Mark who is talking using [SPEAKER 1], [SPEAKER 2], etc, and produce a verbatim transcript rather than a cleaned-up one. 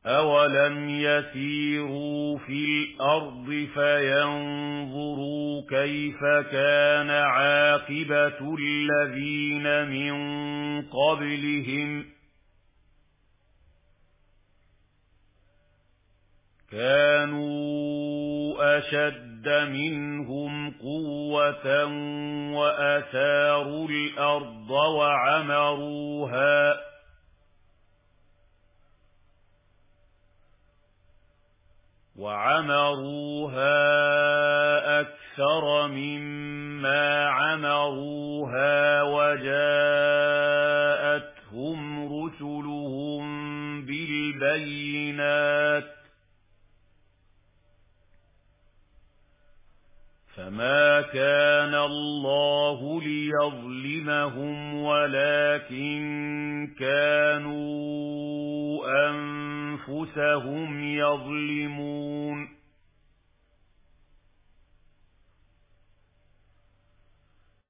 [SPEAKER 1] أَوَلَمْ يَسِيرُوا فِي الْأَرْضِ فَيَنظُرُوا كَيْفَ كَانَ عَاقِبَةُ الَّذِينَ مِن قَبْلِهِمْ كَانُوا أَشَدَّ مِنْهُمْ قُوَّةً وَأَثَارُوا الْأَرْضَ وَعَمَرُوهَا وَعَمَرُوهَا أَكْثَرَ مِمَّا عَمَرُوهَا وَجَاءَتْهُمْ رُسُلُهُم بِالْبَيِّنَاتِ فَمَا كَانَ اللَّهُ لِيَظْلِمَهُمْ وَلَكِن كَانُوا أَنفُسَهُمْ يَظْلِمُونَ